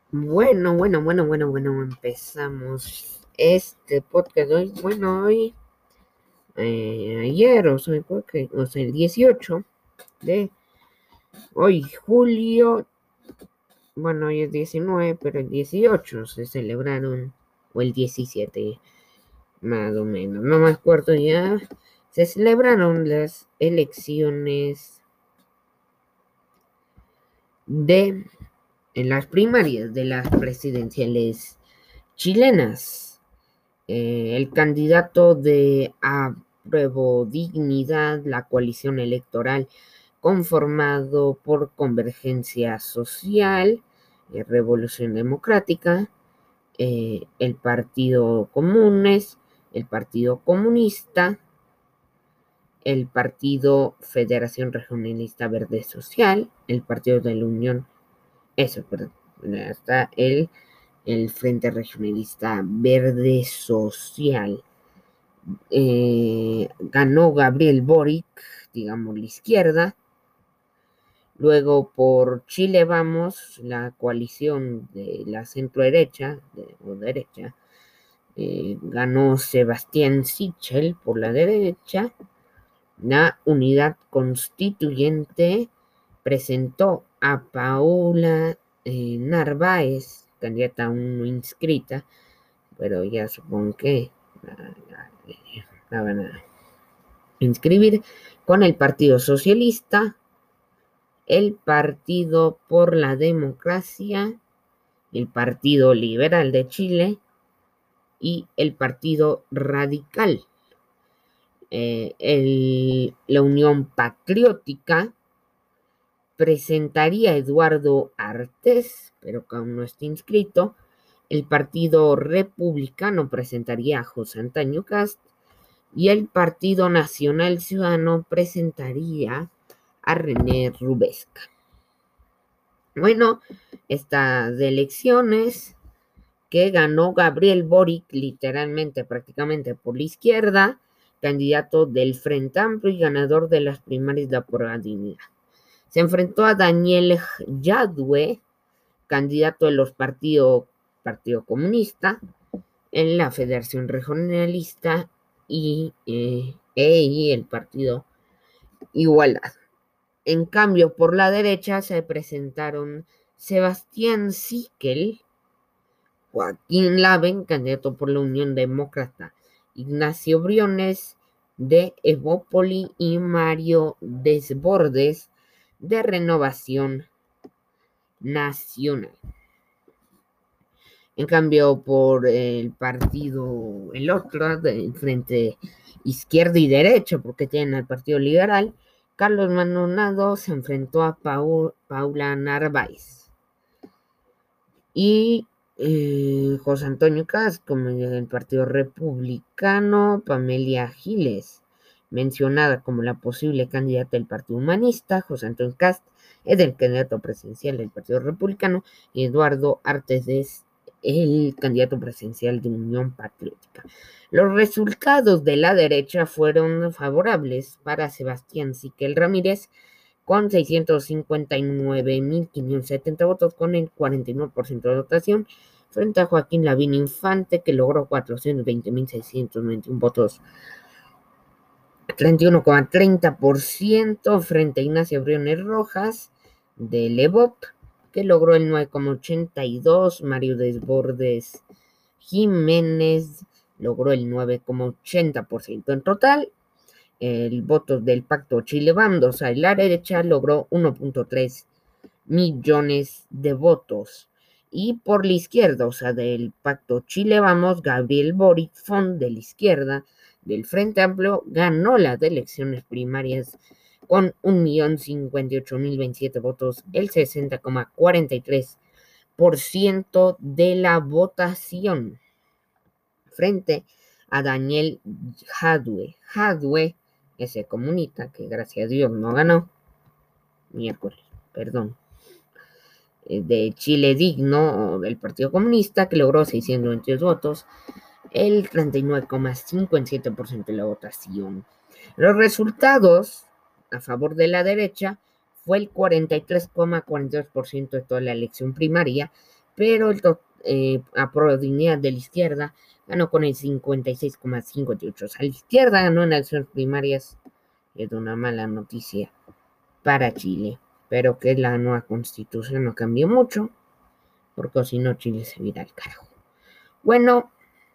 Bueno, empezamos este podcast hoy. Ayer, el 18 de hoy, julio. Bueno, hoy es 19, pero el 18 se celebraron, o el 17, más o menos, no me acuerdo ya. Se celebraron las elecciones en las primarias de las presidenciales chilenas. El candidato de Apruebo Dignidad, la coalición electoral conformado por Convergencia Social, Revolución Democrática, el Partido Comunes, el Partido Comunista, el Partido Federación Regionalista Verde Social, el Partido de la Unión, perdón, hasta el Frente Regionalista Verde Social. Ganó Gabriel Boric, digamos la izquierda. Luego por Chile Vamos, la coalición de la centro derecha, ganó Sebastián Sichel por la derecha. La Unidad Constituyente presentó a Paula Narváez, candidata aún no inscrita, pero ya supongo que la van a inscribir, con el Partido Socialista, el Partido por la Democracia, el Partido Liberal de Chile y el Partido Radical. La Unión Patriótica presentaría a Eduardo Artés, pero que aún no está inscrito. El Partido Republicano presentaría a José Antonio Cast y el Partido Nacional Ciudadano presentaría a René Rubesca. Bueno, estas elecciones que ganó Gabriel Boric, literalmente, prácticamente por la izquierda, candidato del Frente Amplio y ganador de las primarias de Apruebo Dignidad. Se enfrentó a Daniel Jadwe, candidato de los Partido Comunista, en la Federación Regionalista y el Partido Igualdad. En cambio, por la derecha se presentaron Sebastián Sichel, Joaquín Laven, candidato por la Unión Demócrata, Ignacio Briones de Evópoli y Mario Desbordes de Renovación Nacional. En cambio, por el otro, del frente izquierda y derecha, porque tienen al Partido Liberal, Carlos Maldonado se enfrentó a Paula Narváez. Y José Antonio Cast, como del Partido Republicano, Pamela Giles, mencionada como la posible candidata del Partido Humanista. José Antonio Cast es el candidato presidencial del Partido Republicano y Eduardo Artes es el candidato presidencial de Unión Patriótica. Los resultados de la derecha fueron favorables para Sebastián Sichel Ramírez, con 659.570 votos, con el 49% de votación, frente a Joaquín Lavín Infante, que logró 420.691 votos, 31,30%, frente a Ignacio Briones Rojas, de Levop, que logró el 9,82%, Mario Desbordes Jiménez logró el 9,80%. En total, el voto del Pacto Chile Vamos, o sea, la derecha logró 1.3 millones de votos. Y por la izquierda, o sea, del Pacto Chile Vamos, Gabriel Boric Font, de la izquierda, del Frente Amplio, ganó las elecciones primarias con 1.058.027 votos, el 60,43% de la votación, frente a Daniel Jadwe, ese comunista que gracias a Dios no ganó, de Chile Digno, del Partido Comunista, que logró 622 votos, el 39,57% de la votación. Los resultados a favor de la derecha fue el 43,42% de toda la elección primaria, pero Aprueba Dignidad de la izquierda ganó con el 56,58. O sea, la izquierda ganó en elecciones primarias. Es una mala noticia para Chile, pero que la nueva constitución no cambió mucho, porque si no Chile se irá al carajo. Bueno,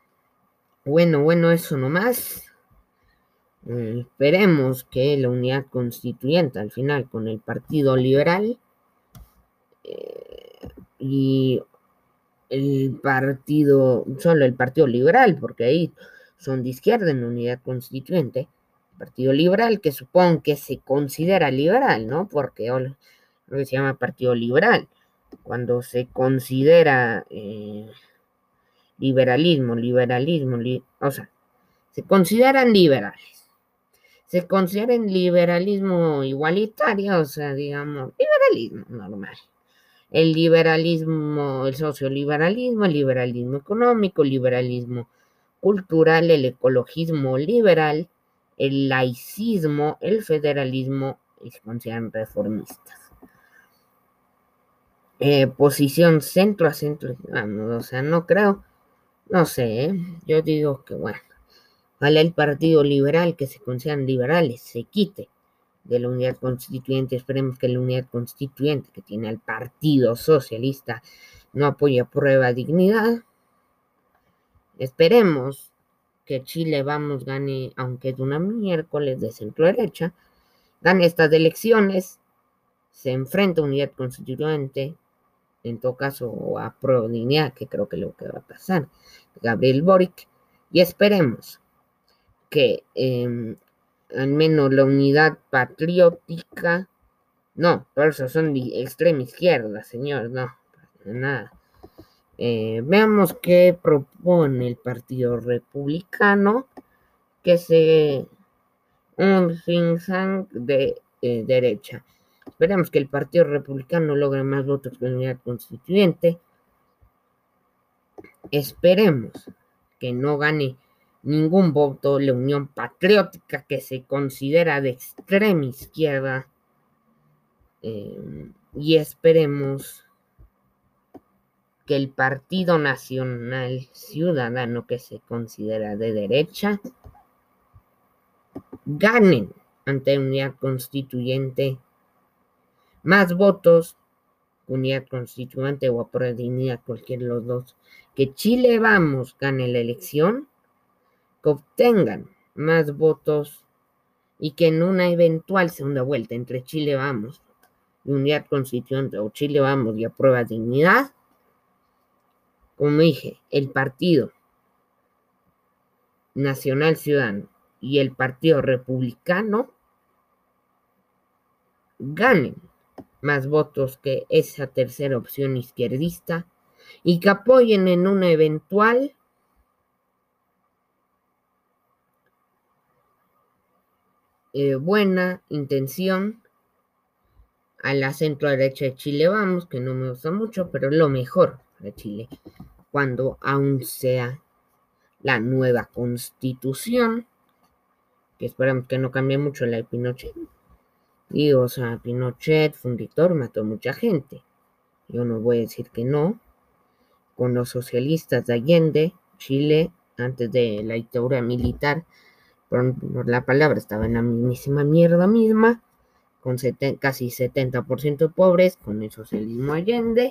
eso nomás. Esperemos que la unidad constituyente al final con el Partido Liberal y solo el Partido Liberal, porque ahí son de izquierda en la unidad constituyente, Partido Liberal, que supongo que se considera liberal, ¿no? Porque lo que se llama Partido Liberal, cuando se considera liberalismo, o sea, se consideran liberales. Se consideran liberalismo igualitario, o sea, digamos, liberalismo normal. El liberalismo, el socioliberalismo, el liberalismo económico, el liberalismo cultural, el ecologismo liberal, el laicismo, el federalismo, y se consideran reformistas. Posición centro a centro, vamos, o sea, no creo, no sé, yo digo que bueno, ojalá el Partido Liberal, que se consideran liberales, se quite de la unidad constituyente. Esperemos que la unidad constituyente que tiene al Partido Socialista no apoye Aprueba Dignidad. Esperemos que Chile Vamos gane, aunque es una miércoles de centro derecha, gane estas elecciones, se enfrenta a unidad constituyente, en todo caso a Aprueba Dignidad, que creo que es lo que va a pasar, Gabriel Boric, y esperemos que al menos la unidad patriótica, no, por eso son de extrema izquierda, señor, no, nada. Veamos qué propone el Partido Republicano, que es un think tank de derecha. Esperemos que el Partido Republicano logre más votos que la unidad constituyente. Esperemos que no gane ningún voto la Unión Patriótica, que se considera de extrema izquierda, y esperemos que el Partido Nacional Ciudadano, que se considera de derecha, ganen ante unidad constituyente más votos, unidad constituyente o Aprueba Dignidad, cualquiera de los dos, que Chile Vamos gane la elección, que obtengan más votos y que en una eventual segunda vuelta entre Chile Vamos y unidad constituyente o Chile Vamos y Aprueba Dignidad, como dije, el Partido Nacional Ciudadano y el Partido Republicano ganen más votos que esa tercera opción izquierdista y que apoyen en una eventual buena intención a la centro derecha de Chile Vamos, que no me gusta mucho, pero lo mejor para Chile, cuando aún sea la nueva constitución, que esperamos que no cambie mucho la de Pinochet. Y, o sea, Pinochet fue un dictador, mató a mucha gente. Yo no voy a decir que no. Con los socialistas de Allende, Chile, antes de la dictadura militar, por la palabra, estaba en la mismísima mierda misma, con casi 70% de pobres, con el socialismo Allende.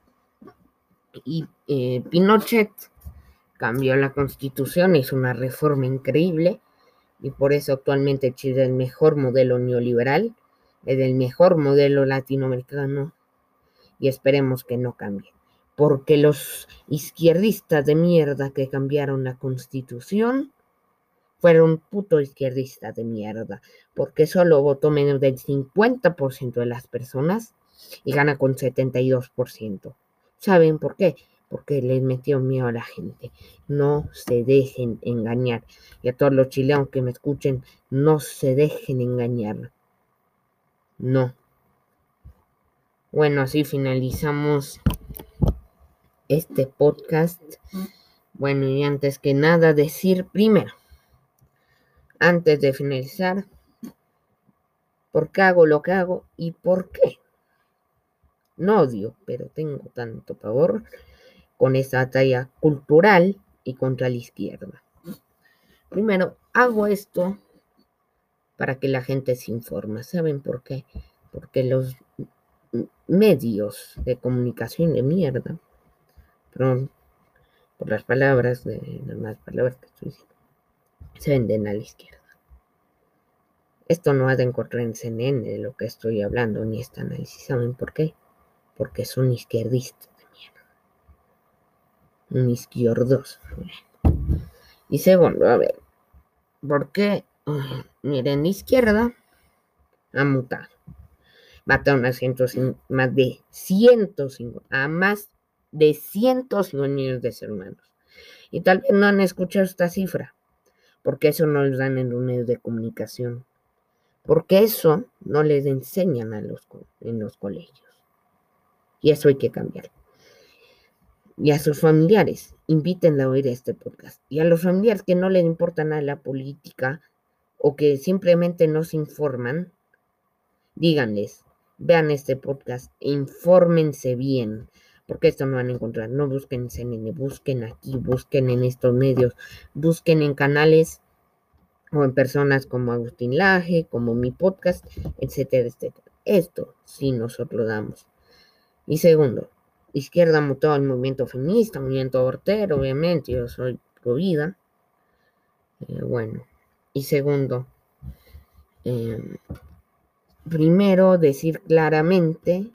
Y Pinochet cambió la constitución, hizo una reforma increíble, y por eso actualmente Chile es el mejor modelo neoliberal, es el mejor modelo latinoamericano, y esperemos que no cambie. Porque los izquierdistas de mierda que cambiaron la constitución fueron puto izquierdistas de mierda, porque solo votó menos del 50% de las personas y gana con 72%. ¿Saben por qué? Porque les metió miedo a la gente. No se dejen engañar. Y a todos los chilenos que me escuchen, no se dejen engañar. No. Bueno, así finalizamos este podcast. Bueno, y antes que nada decir primero, antes de finalizar, por qué hago lo que hago y por qué. no odio, pero tengo tanto pavor con esa batalla cultural y contra la izquierda. Primero, hago esto para que la gente se informe. ¿Saben por qué? Porque los medios de comunicación de mierda, perdón por las palabras, las más palabras que estoy diciendo, se venden a la izquierda. Esto no ha de encontrar en CNN de lo que estoy hablando, ni este análisis. ¿Saben por qué? Porque son izquierdistas de mierda. Un izquierdos. Y segundo, a ver, ¿por qué? Miren, la izquierda ha mutado. Mataron a más de 105 millones de seres humanos. Y tal vez no han escuchado esta cifra, porque eso no les dan en los medios de comunicación, porque eso no les enseñan en los colegios. Y eso hay que cambiar. Y a sus familiares, invítenla a oír este podcast. Y a los familiares que no les importa nada la política o que simplemente no se informan, díganles, vean este podcast e infórmense bien, porque esto no van a encontrar. No busquen en CNN, busquen aquí, busquen en estos medios, busquen en canales o en personas como Agustín Laje, como mi podcast, etcétera, etcétera. Esto sí nosotros damos. Y segundo, izquierda mutó al movimiento feminista, movimiento abortero, obviamente, yo soy pro vida. Bueno, y segundo, primero decir claramente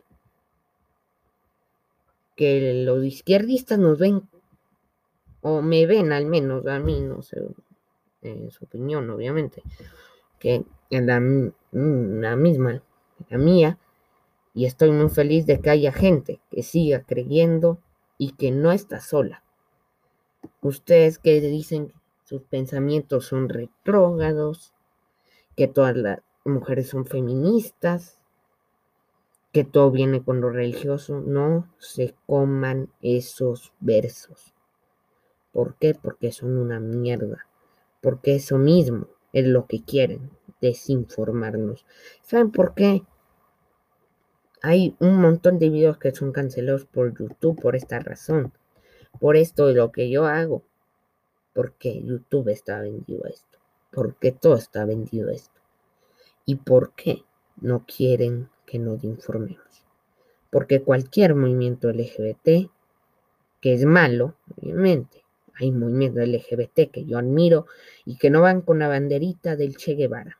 que los izquierdistas nos ven, o me ven al menos a mí, no sé, en su opinión, obviamente, que en la misma, la mía, y estoy muy feliz de que haya gente que siga creyendo y que no está sola. Ustedes que dicen que sus pensamientos son retrógrados, que todas las mujeres son feministas, que todo viene con lo religioso, no se coman esos versos. ¿Por qué? Porque son una mierda. Porque eso mismo es lo que quieren, desinformarnos. ¿Saben por qué? Hay un montón de videos que son cancelados por YouTube por esta razón. Por esto de lo que yo hago. Porque YouTube está vendido a esto. Porque todo está vendido a esto. ¿Y por qué no quieren que nos informemos? Porque cualquier movimiento LGBT, que es malo, obviamente, hay movimientos LGBT que yo admiro y que no van con la banderita del Che Guevara.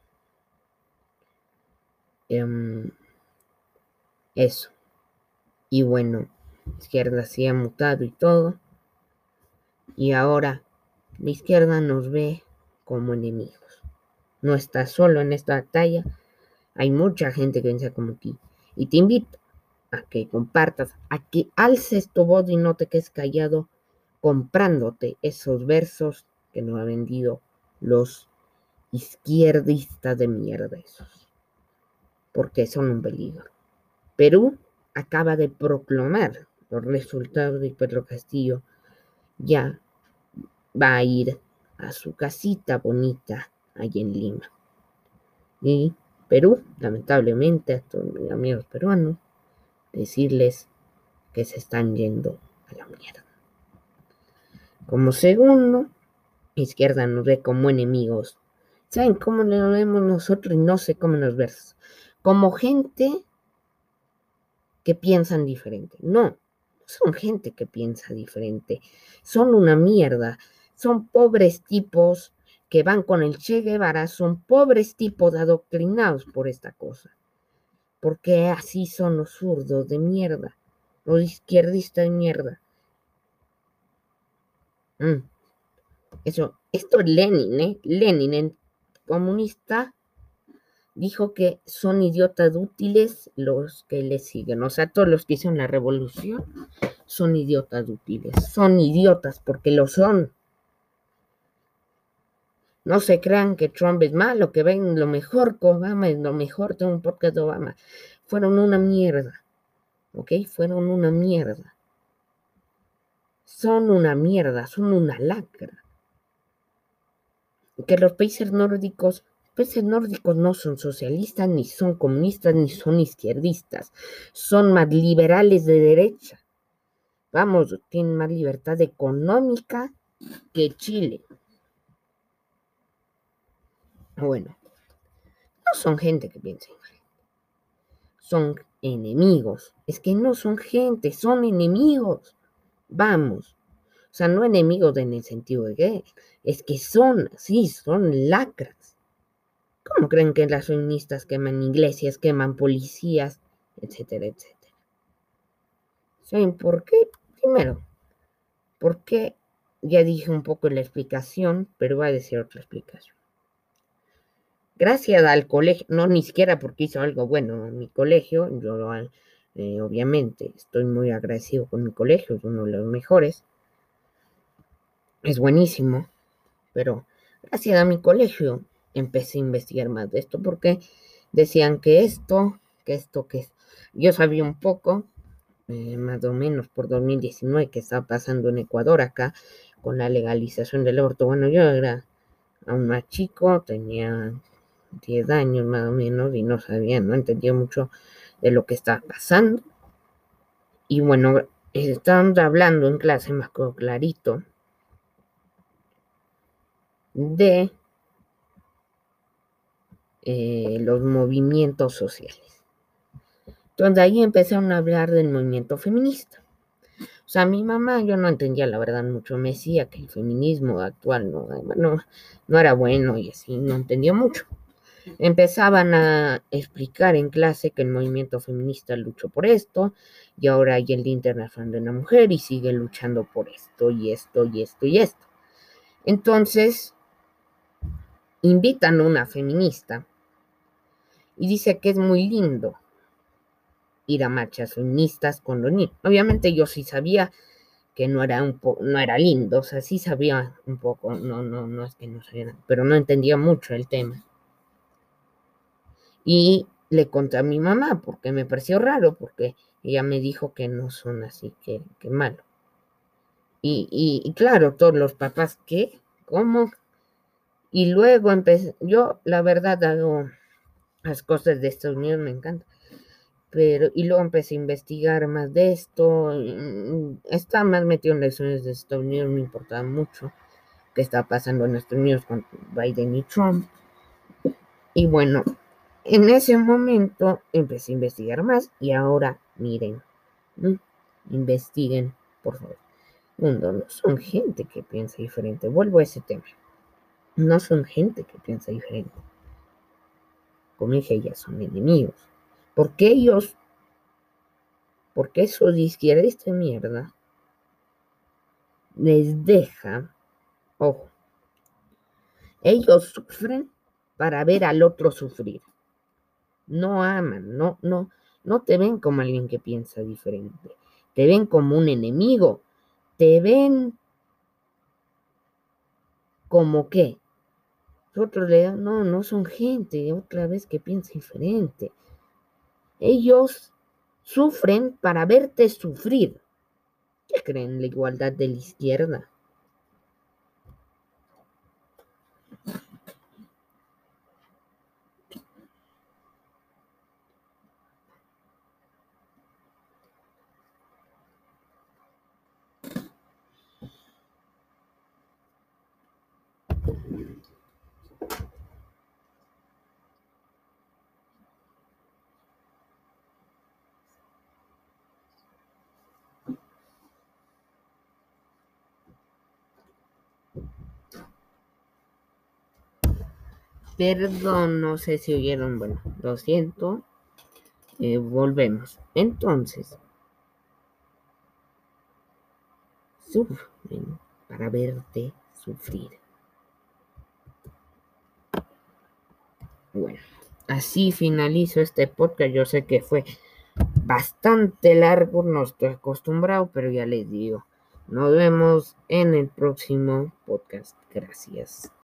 Eso. Y bueno, izquierda sí ha mutado y todo. Y ahora la izquierda nos ve como enemigos. No estás solo en esta batalla. Hay mucha gente que piensa como ti. Y te invito a que compartas, a que alces tu voz y no te quedes callado comprándote esos versos que nos han vendido los izquierdistas de mierda esos. Porque son un peligro. Perú acaba de proclamar los resultados de Pedro Castillo. Ya va a ir a su casita bonita allí en Lima. Y Perú, lamentablemente, a todos mis amigos peruanos, decirles que se están yendo a la mierda. Como segundo, izquierda nos ve como enemigos. ¿Saben cómo lo vemos nosotros? Y no sé cómo nos ves. Como gente que piensan diferente. No son gente que piensa diferente. Son una mierda. Son pobres tipos que van con el Che Guevara. Son pobres tipos adoctrinados por esta cosa. Porque así son los zurdos de mierda. Los izquierdistas de mierda. Esto es Lenin, ¿eh? Lenin, el comunista, dijo que son idiotas útiles los que le siguen. O sea, todos los que hicieron la revolución son idiotas útiles. Son idiotas porque lo son. No se crean que Trump es malo, que ven lo mejor que Obama es lo mejor. Tengo un podcast de Obama. Fueron una mierda. ¿Ok? Fueron una mierda. Son una mierda, son una lacra. Que los países nórdicos países nórdicos no son socialistas, ni son comunistas, ni son izquierdistas. Son más liberales de derecha. Vamos, tienen más libertad económica que Chile. Bueno, no son gente que piensa igual. Son enemigos. Es que no son gente, son enemigos. Vamos. O sea, no enemigos en el sentido de que es que son, sí, son lacras. ¿Cómo creen que las feministas queman iglesias, queman policías, etcétera, etcétera? ¿Saben por qué? Primero, porque ya dije un poco la explicación, pero voy a decir otra explicación. Gracias al colegio, no ni siquiera porque hizo algo bueno en mi colegio, yo obviamente estoy muy agradecido con mi colegio, es uno de los mejores, es buenísimo, pero gracias a mi colegio empecé a investigar más de esto porque decían que yo sabía un poco, más o menos por 2019 que estaba pasando en Ecuador acá con la legalización del aborto. Bueno, yo era aún más chico, tenía 10 años más o menos y no sabía, no entendía mucho de lo que estaba pasando. Y bueno, estábamos hablando en clase, me acuerdo clarito, de los movimientos sociales. Entonces ahí empezaron a hablar del movimiento feminista. O sea, mi mamá, yo no entendía la verdad mucho, me decía que el feminismo actual no era bueno y así, no entendía mucho. Empezaban a explicar en clase que el movimiento feminista luchó por esto y ahora hay el Día Internacional de la Mujer y sigue luchando por esto y esto y esto y esto. Entonces, invitan a una feminista y dice que es muy lindo ir a marchas feministas con los niños. Obviamente yo sí sabía que no era lindo, o sea, sí sabía un poco, no es que no sabía, pero no entendía mucho el tema. Y le conté a mi mamá porque me pareció raro, porque ella me dijo que no son así, que malo. Y claro, todos los papás, ¿qué? ¿Cómo? Y luego empecé, yo la verdad hago las cosas de Estados Unidos, me encanta. Y luego empecé a investigar más de esto. Estaba más metido en las elecciones de Estados Unidos, me importaba mucho qué estaba pasando en Estados Unidos con Biden y Trump. Y bueno, en ese momento empecé a investigar más y ahora miren, investiguen, por favor. No son gente que piensa diferente. Vuelvo a ese tema. No son gente que piensa diferente. Como dije, ya son enemigos. Porque porque eso de izquierda, esta mierda, les deja, ojo, ellos sufren para ver al otro sufrir. No aman, no te ven como alguien que piensa diferente. Te ven como un enemigo. Te ven como qué. Otros no son gente, otra vez que piensa diferente. Ellos sufren para verte sufrir. ¿Qué creen la igualdad de la izquierda? Perdón, no sé si oyeron, bueno, lo siento. Volvemos. Entonces, sufren para verte sufrir. Bueno, así finalizo este podcast. Yo sé que fue bastante largo, no estoy acostumbrado, pero ya les digo, nos vemos en el próximo podcast. Gracias.